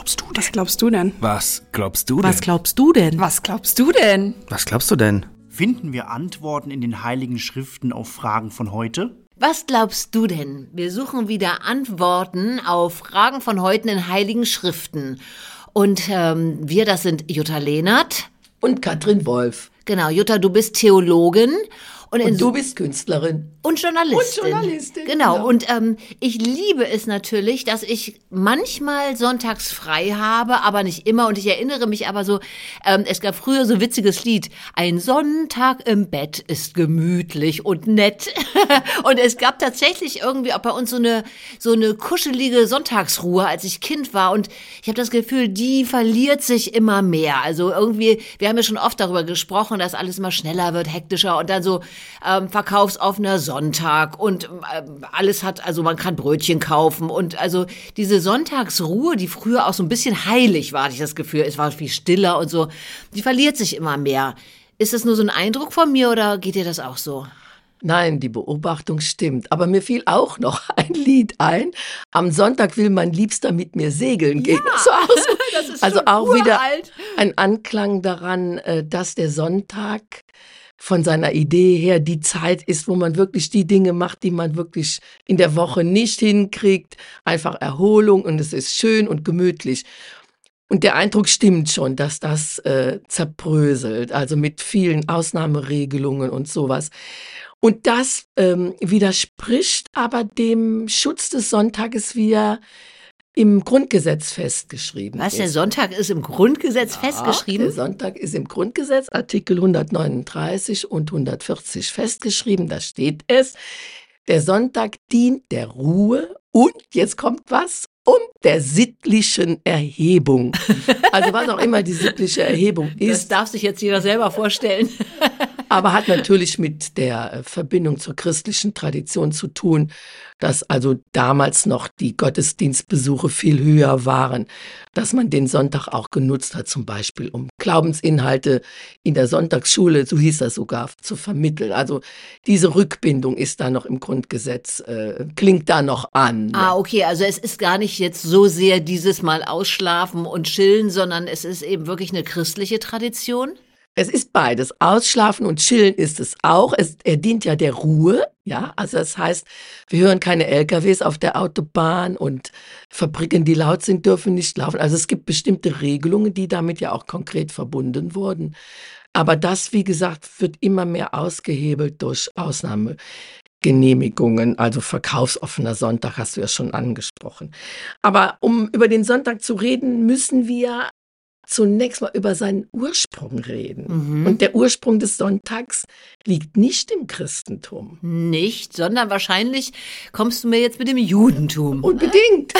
glaubst du denn? Was glaubst du denn? Was glaubst du denn? Was glaubst du denn? Was glaubst du denn? Was glaubst du denn? Finden wir Antworten in den Heiligen Schriften auf Fragen von heute? Was glaubst du denn? Wir suchen wieder Antworten auf Fragen von heute in den Heiligen Schriften. Und wir, das sind Jutta Lehnert. Und Katrin Wolf. Genau, Jutta, du bist Theologin. Und du bist Künstlerin. Und Journalistin. Und Journalistin, Genau. genau. Und ich liebe es natürlich, dass ich manchmal sonntags frei habe, aber nicht immer. Und ich erinnere mich aber so, es gab früher so ein witziges Lied. Ein Sonntag im Bett ist gemütlich und nett. Und es gab tatsächlich irgendwie auch bei uns so eine kuschelige Sonntagsruhe, als ich Kind war. Und ich habe das Gefühl, die verliert sich immer mehr. Also irgendwie, wir haben ja schon oft darüber gesprochen, dass alles immer schneller wird, hektischer und dann so verkaufsoffener Sonntag und alles hat, also man kann Brötchen kaufen und also diese Sonntagsruhe, die früher auch so ein bisschen heilig war, hatte ich das Gefühl, es war viel stiller und so, die verliert sich immer mehr. Ist das nur so ein Eindruck von mir oder geht dir das auch so? Nein, die Beobachtung stimmt. Aber mir fiel auch noch ein Lied ein. Am Sonntag will mein Liebster mit mir segeln gehen. Ja, das ist also schon auch uralt. wieder ein Anklang daran, dass der Sonntag von seiner Idee her die Zeit ist, wo man wirklich die Dinge macht, die man wirklich in der Woche nicht hinkriegt. Einfach Erholung und es ist schön und gemütlich. Und der Eindruck stimmt schon, dass das zerbröselt, also mit vielen Ausnahmeregelungen und sowas. Und das widerspricht aber dem Schutz des Sonntages, wie er im Grundgesetz festgeschrieben Was, ist. der Sonntag ist im Grundgesetz festgeschrieben? Der Sonntag ist im Grundgesetz, Artikel 139 und 140 festgeschrieben. Da steht es, der Sonntag dient der Ruhe und, jetzt kommt was, und der sittlichen Erhebung. Also was auch immer die sittliche Erhebung Das ist. darf sich jetzt jeder selber vorstellen. Aber hat natürlich mit der Verbindung zur christlichen Tradition zu tun, dass also damals noch die Gottesdienstbesuche viel höher waren, dass man den Sonntag auch genutzt hat, zum Beispiel um Glaubensinhalte in der Sonntagsschule, so hieß das sogar, zu vermitteln. Also diese Rückbindung ist da noch im Grundgesetz, klingt da noch an. Ah, okay, also es ist gar nicht jetzt so sehr dieses Mal ausschlafen und chillen, sondern es ist eben wirklich eine christliche Tradition? Es ist beides. Ausschlafen und chillen ist es auch. Er dient ja der Ruhe. Ja, also das heißt, wir hören keine LKWs auf der Autobahn und Fabriken, die laut sind, dürfen nicht laufen. Also es gibt bestimmte Regelungen, die damit ja auch konkret verbunden wurden. Aber das, wie gesagt, wird immer mehr ausgehebelt durch Ausnahmegenehmigungen, also verkaufsoffener Sonntag hast du ja schon angesprochen. Aber um über den Sonntag zu reden, müssen wir zunächst mal über seinen Ursprung reden. Und der Ursprung des Sonntags liegt nicht im Christentum. Nicht, sondern wahrscheinlich kommst du mir jetzt mit dem Judentum. Unbedingt.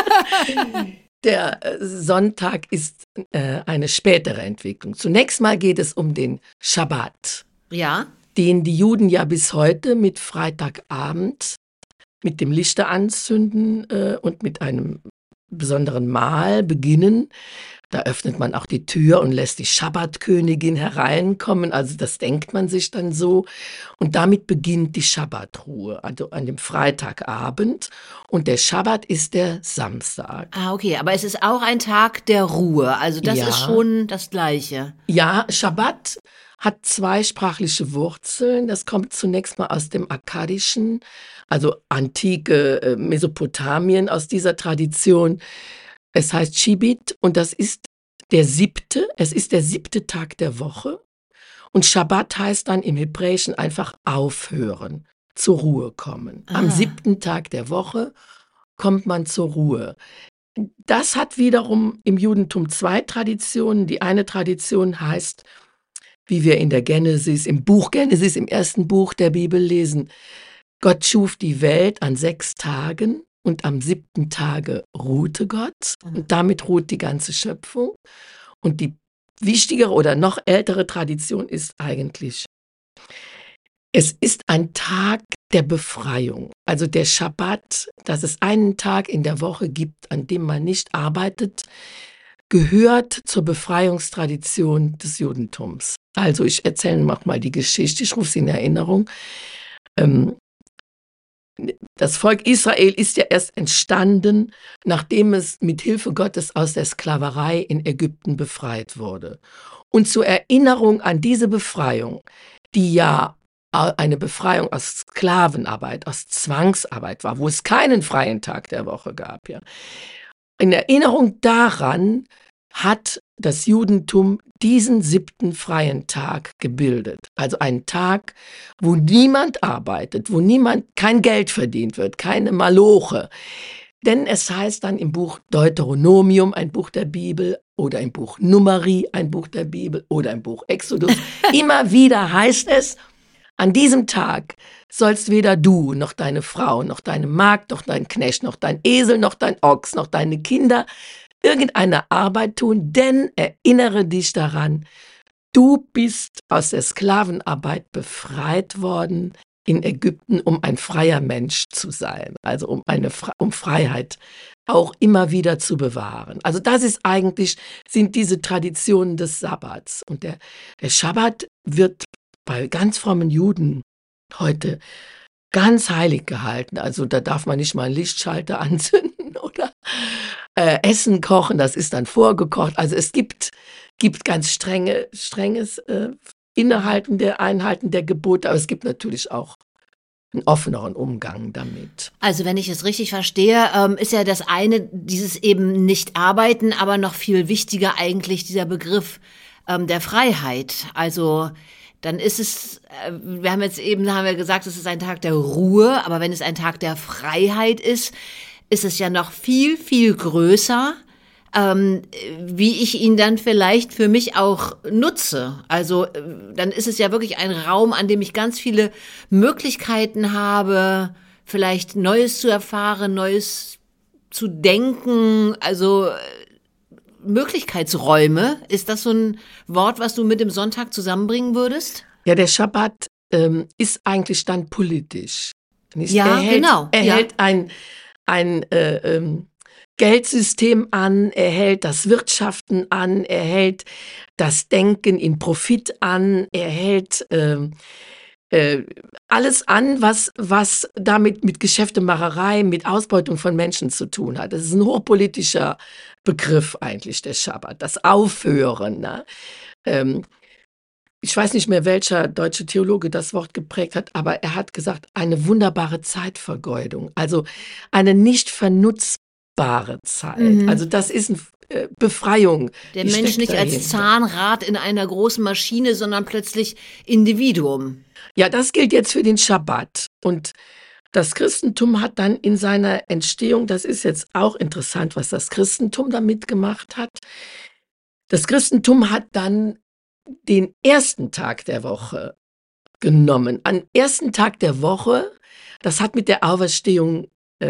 Der Sonntag ist eine spätere Entwicklung. Zunächst mal geht es um den Schabbat, Ja? den die Juden ja bis heute mit Freitagabend, mit dem Lichter anzünden und mit einem besonderen Mahl beginnen. Da öffnet man auch die Tür und lässt die Schabbatkönigin hereinkommen. Also das denkt man sich dann so. Und damit beginnt die Schabbatruhe, also an dem Freitagabend. Und der Schabbat ist der Samstag. Ah, okay, aber es ist auch ein Tag der Ruhe. Also das Ja. ist schon das Gleiche. Ja, Schabbat hat zweisprachliche Wurzeln. Das kommt zunächst mal aus dem Akkadischen, also antike Mesopotamien, aus dieser Tradition. Es heißt Shibit und das ist es ist der 7. Tag der Woche. Und Schabbat heißt dann im Hebräischen einfach aufhören, zur Ruhe kommen. Am 7. Tag der Woche kommt man zur Ruhe. Das hat wiederum im Judentum zwei Traditionen. Die eine Tradition heißt, wie wir in der Genesis, im Buch Genesis, im ersten Buch der Bibel lesen, Gott schuf die Welt an 6 Tagen und am 7. Tage ruhte Gott und damit ruht die ganze Schöpfung. Und die wichtigere oder noch ältere Tradition ist eigentlich, es ist ein Tag der Befreiung. Also der Schabbat, dass es einen Tag in der Woche gibt, an dem man nicht arbeitet, gehört zur Befreiungstradition des Judentums. Also ich erzähle noch mal die Geschichte, ich rufe sie in Erinnerung. Das Volk Israel ist ja erst entstanden, nachdem es mit Hilfe Gottes aus der Sklaverei in Ägypten befreit wurde. Und zur Erinnerung an diese Befreiung, die ja eine Befreiung aus Sklavenarbeit, aus Zwangsarbeit war, wo es keinen freien Tag der Woche gab, ja. In Erinnerung daran hat das Judentum diesen 7. freien Tag gebildet. Also einen Tag, wo niemand arbeitet, wo kein Geld verdient wird, keine Maloche. Denn es heißt dann im Buch Deuteronomium, ein Buch der Bibel, oder im Buch Numeri, ein Buch der Bibel, oder im Buch Exodus, immer wieder heißt es, an diesem Tag sollst weder du, noch deine Frau, noch deine Magd, noch dein Knecht, noch dein Esel, noch dein Ochs, noch deine Kinder irgendeine Arbeit tun, denn erinnere dich daran, du bist aus der Sklavenarbeit befreit worden in Ägypten, um ein freier Mensch zu sein, also um Freiheit auch immer wieder zu bewahren. Also das sind diese Traditionen des Sabbats. Und der Schabbat wird bei ganz frommen Juden heute ganz heilig gehalten. Also da darf man nicht mal einen Lichtschalter anzünden oder Essen kochen, das ist dann vorgekocht. Also es gibt ganz strenges Einhalten der Gebote, aber es gibt natürlich auch einen offeneren Umgang damit. Also wenn ich es richtig verstehe, ist ja das eine, dieses eben nicht arbeiten, aber noch viel wichtiger eigentlich dieser Begriff der Freiheit. Also dann ist es, haben wir gesagt, es ist ein Tag der Ruhe, aber wenn es ein Tag der Freiheit ist es ja noch viel, viel größer, wie ich ihn dann vielleicht für mich auch nutze. Also dann ist es ja wirklich ein Raum, an dem ich ganz viele Möglichkeiten habe, vielleicht Neues zu erfahren, Neues zu denken, also Möglichkeitsräume. Ist das so ein Wort, was du mit dem Sonntag zusammenbringen würdest? Ja, der Schabbat ist eigentlich dann politisch. Nicht? Ja, genau. Er hält ein Geldsystem an, er hält das Wirtschaften an, er hält das Denken in Profit an, er hält alles an, was damit mit Geschäftemacherei, mit Ausbeutung von Menschen zu tun hat. Das ist ein hochpolitischer Begriff eigentlich, der Schabbat, das Aufhören. Ne? Ich weiß nicht mehr, welcher deutsche Theologe das Wort geprägt hat, aber er hat gesagt, eine wunderbare Zeitvergeudung, also eine nicht vernutzbare Zeit. Mhm. Also das ist eine Befreiung. Der Mensch nicht als Zahnrad in einer großen Maschine, sondern plötzlich Individuum. Ja, das gilt jetzt für den Schabbat. Und das Christentum hat dann in seiner Entstehung, das ist jetzt auch interessant, was das Christentum damit gemacht hat. Das Christentum hat dann den ersten Tag der Woche genommen. Am ersten Tag der Woche, das hat mit der Auferstehung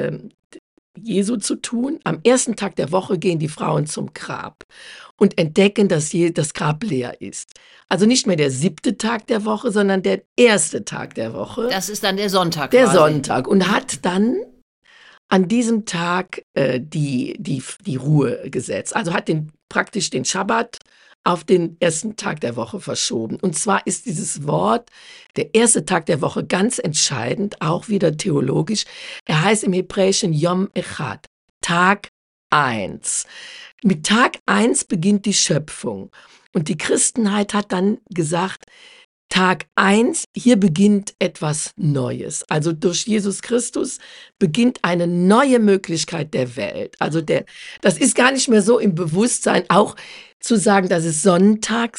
Jesu zu tun. Am ersten Tag der Woche gehen die Frauen zum Grab und entdecken, dass das Grab leer ist. Also nicht mehr der 7. Tag der Woche, sondern der erste Tag der Woche. Das ist dann der Sonntag. Der quasi. Sonntag. Und hat dann an diesem Tag die Ruhe gesetzt. Also hat praktisch den Schabbat auf den ersten Tag der Woche verschoben. Und zwar ist dieses Wort, der erste Tag der Woche, ganz entscheidend, auch wieder theologisch. Er heißt im Hebräischen Yom Echad, Tag 1. Mit Tag 1 beginnt die Schöpfung. Und die Christenheit hat dann gesagt, Tag 1, hier beginnt etwas Neues. Also durch Jesus Christus beginnt eine neue Möglichkeit der Welt. Also das ist gar nicht mehr so im Bewusstsein, auch zu sagen, das ist Sonnentag.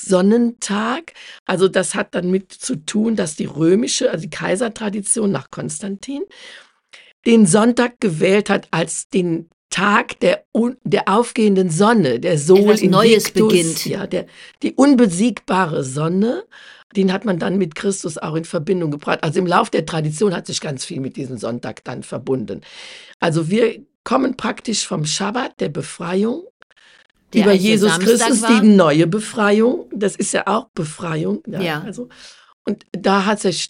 Also das hat dann mit zu tun, dass die römische, also die Kaisertradition nach Konstantin, den Sonntag gewählt hat als den Tag der aufgehenden Sonne, der Sol etwas Neues Invictus, beginnt. Ja, die unbesiegbare Sonne. Den hat man dann mit Christus auch in Verbindung gebracht. Also im Lauf der Tradition hat sich ganz viel mit diesem Sonntag dann verbunden. Also wir kommen praktisch vom Schabbat, der Befreiung, Der über eigentlich der Jesus Samstag Christus, war. die neue Befreiung. Das ist ja auch Befreiung. Ja. Also, und da hat sich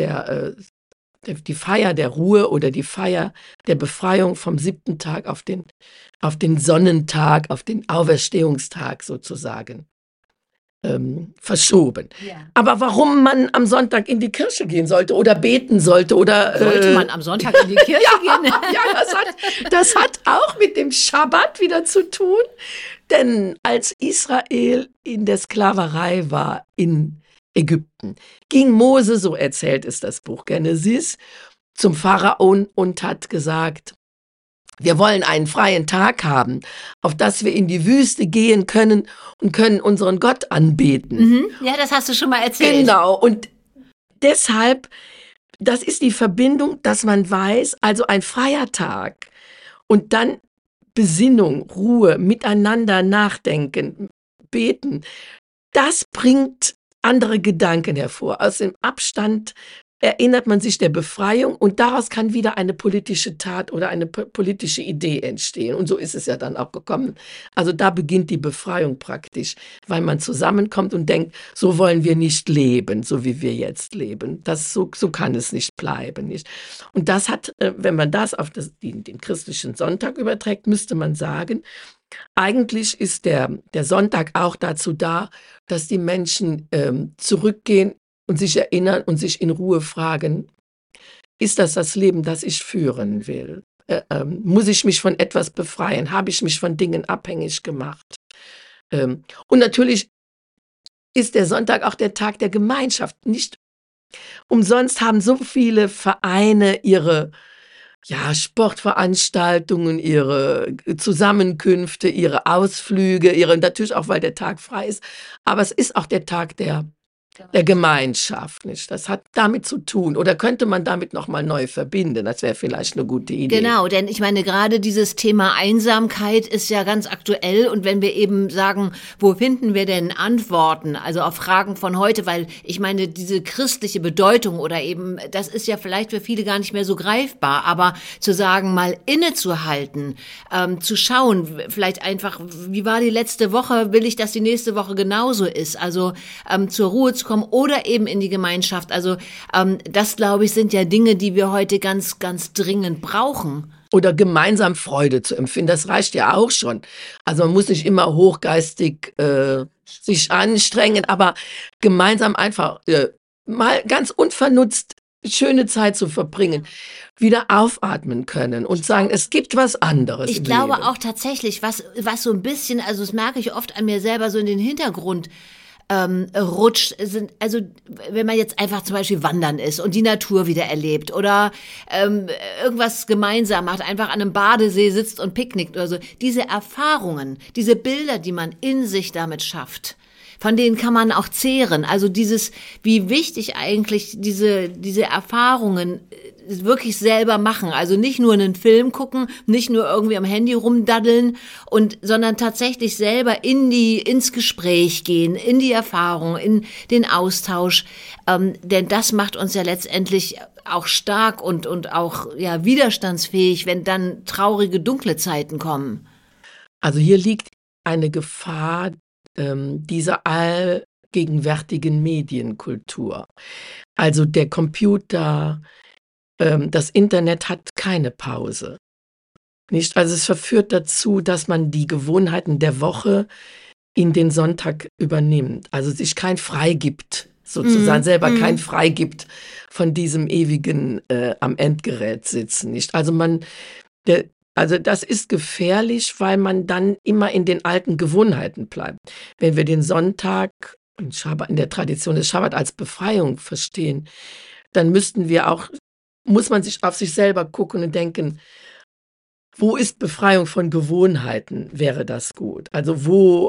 die Feier der Ruhe oder die Feier der Befreiung vom 7. Tag auf den Sonnentag, auf den Auferstehungstag sozusagen verschoben. Ja. Aber warum man am Sonntag in die Kirche gehen sollte oder beten sollte oder... Sollte man am Sonntag in die Kirche gehen? Ja, das hat auch mit dem Schabbat wieder zu tun. Denn als Israel in der Sklaverei war in Ägypten, ging Mose, so erzählt es das Buch Genesis, zum Pharao und hat gesagt, wir wollen einen freien Tag haben, auf das wir in die Wüste gehen können und können unseren Gott anbeten. Mhm. Ja, das hast du schon mal erzählt. Genau, und deshalb, das ist die Verbindung, dass man weiß, also ein freier Tag und dann Besinnung, Ruhe, miteinander nachdenken, beten, das bringt andere Gedanken hervor. Aus dem Abstand erinnert man sich der Befreiung und daraus kann wieder eine politische Tat oder eine politische Idee entstehen. Und so ist es ja dann auch gekommen. Also da beginnt die Befreiung praktisch, weil man zusammenkommt und denkt, so wollen wir nicht leben, so wie wir jetzt leben. So kann es nicht bleiben. Nicht? Und das hat, wenn man das auf den christlichen Sonntag überträgt, müsste man sagen, eigentlich ist der Sonntag auch dazu da, dass die Menschen zurückgehen und sich erinnern und sich in Ruhe fragen, ist das Leben, das ich führen will? Muss ich mich von etwas befreien? Habe ich mich von Dingen abhängig gemacht? Und natürlich ist der Sonntag auch der Tag der Gemeinschaft. Nicht umsonst haben so viele Vereine ihre Sportveranstaltungen, ihre Zusammenkünfte, ihre Ausflüge, natürlich auch, weil der Tag frei ist. Aber es ist auch der Tag der Gemeinschaft, nicht? Das hat damit zu tun. Oder könnte man damit nochmal neu verbinden? Das wäre vielleicht eine gute Idee. Genau, denn ich meine, gerade dieses Thema Einsamkeit ist ja ganz aktuell. Und wenn wir eben sagen, wo finden wir denn Antworten? Also auf Fragen von heute, weil ich meine, diese christliche Bedeutung oder eben, das ist ja vielleicht für viele gar nicht mehr so greifbar. Aber zu sagen, mal innezuhalten, zu schauen, vielleicht einfach, wie war die letzte Woche? Will ich, dass die nächste Woche genauso ist? Also zur Ruhe zu kommen oder eben in die Gemeinschaft. Also das, glaube ich, sind ja Dinge, die wir heute ganz, ganz dringend brauchen. Oder gemeinsam Freude zu empfinden, das reicht ja auch schon. Also man muss nicht immer hochgeistig sich anstrengen, aber gemeinsam einfach mal ganz unvernutzt schöne Zeit zu verbringen, wieder aufatmen können und sagen, es gibt was anderes. Ich glaube auch tatsächlich, was so ein bisschen, also das merke ich oft an mir selber, so in den Hintergrund rutscht, also wenn man jetzt einfach zum Beispiel wandern ist und die Natur wieder erlebt oder irgendwas gemeinsam macht, einfach an einem Badesee sitzt und picknickt oder so, diese Erfahrungen, diese Bilder, die man in sich damit schafft, von denen kann man auch zehren. Also wie wichtig eigentlich diese Erfahrungen wirklich selber machen. Also nicht nur einen Film gucken, nicht nur irgendwie am Handy rumdaddeln sondern tatsächlich selber ins Gespräch gehen, in die Erfahrung, in den Austausch. Denn das macht uns ja letztendlich auch stark und auch widerstandsfähig, wenn dann traurige, dunkle Zeiten kommen. Also hier liegt eine Gefahr dieser allgegenwärtigen Medienkultur. Also der Computer, das Internet hat keine Pause. Nicht? Also es verführt dazu, dass man die Gewohnheiten der Woche in den Sonntag übernimmt. Also sich kein Frei gibt, sozusagen selber kein Frei gibt von diesem ewigen am Endgerät sitzen. Nicht? Also das ist gefährlich, weil man dann immer in den alten Gewohnheiten bleibt. Wenn wir den Sonntag in der Tradition des Schabbat als Befreiung verstehen, dann muss man sich auf sich selber gucken und denken, wo ist Befreiung von Gewohnheiten, wäre das gut? Also wo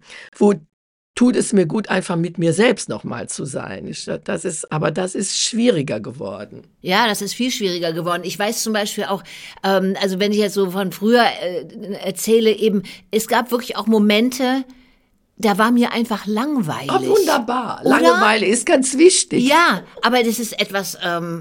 tut es mir gut, einfach mit mir selbst nochmal zu sein? Das ist schwieriger geworden. Ja, das ist viel schwieriger geworden. Ich weiß zum Beispiel auch, also wenn ich jetzt so von früher erzähle, eben, es gab wirklich auch Momente, da war mir einfach langweilig. Oh, wunderbar. Langeweile ist ganz wichtig. Ja, aber das ist etwas,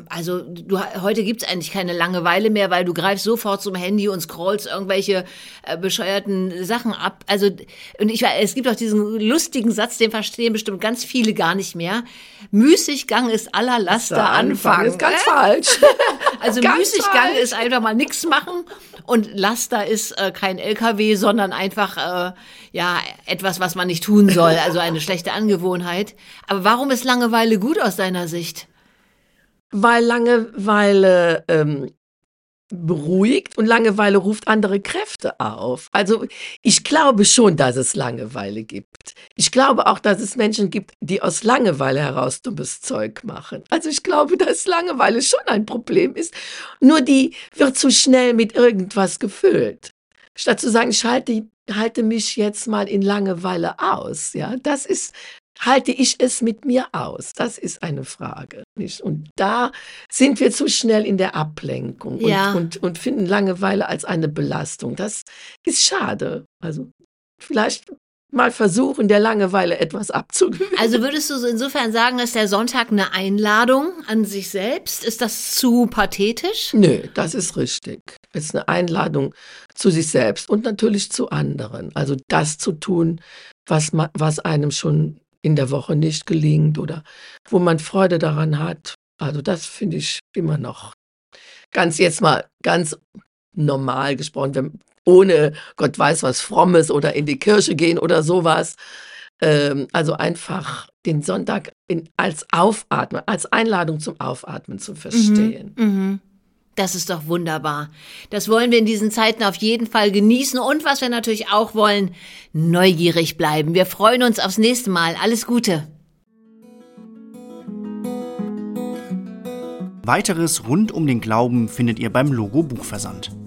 heute gibt's eigentlich keine Langeweile mehr, weil du greifst sofort zum Handy und scrollst irgendwelche bescheuerten Sachen ab. Also, es gibt auch diesen lustigen Satz, den verstehen bestimmt ganz viele gar nicht mehr. Müßiggang ist aller Laster Anfang. Ist ganz falsch. Also Ganz Müßiggang falsch. ist einfach mal nichts machen und Laster ist kein LKW, sondern einfach etwas, was man nicht tun soll, also eine schlechte Angewohnheit. Aber warum ist Langeweile gut aus deiner Sicht? Weil Langeweile beruhigt und Langeweile ruft andere Kräfte auf. Also ich glaube schon, dass es Langeweile gibt. Ich glaube auch, dass es Menschen gibt, die aus Langeweile heraus dummes Zeug machen. Also ich glaube, dass Langeweile schon ein Problem ist. Nur die wird zu schnell mit irgendwas gefüllt. Statt zu sagen, ich halte mich jetzt mal in Langeweile aus. Ja, halte ich es mit mir aus? Das ist eine Frage. Nicht? Und da sind wir zu schnell in der Ablenkung Ja. und finden Langeweile als eine Belastung. Das ist schade. Also vielleicht mal versuchen, der Langeweile etwas abzugewöhnen. Also würdest du so insofern sagen, dass der Sonntag eine Einladung an sich selbst? Ist das zu pathetisch? Nö, das ist richtig. Es ist eine Einladung zu sich selbst und natürlich zu anderen. Also das zu tun, was einem schon in der Woche nicht gelingt oder wo man Freude daran hat. Also das finde ich immer noch ganz normal gesprochen, ohne Gott weiß was Frommes oder in die Kirche gehen oder sowas. Also einfach den Sonntag als Aufatmen, als Einladung zum Aufatmen zu verstehen. Das ist doch wunderbar. Das wollen wir in diesen Zeiten auf jeden Fall genießen. Und was wir natürlich auch wollen, neugierig bleiben. Wir freuen uns aufs nächste Mal. Alles Gute. Weiteres rund um den Glauben findet ihr beim Logo Buchversand.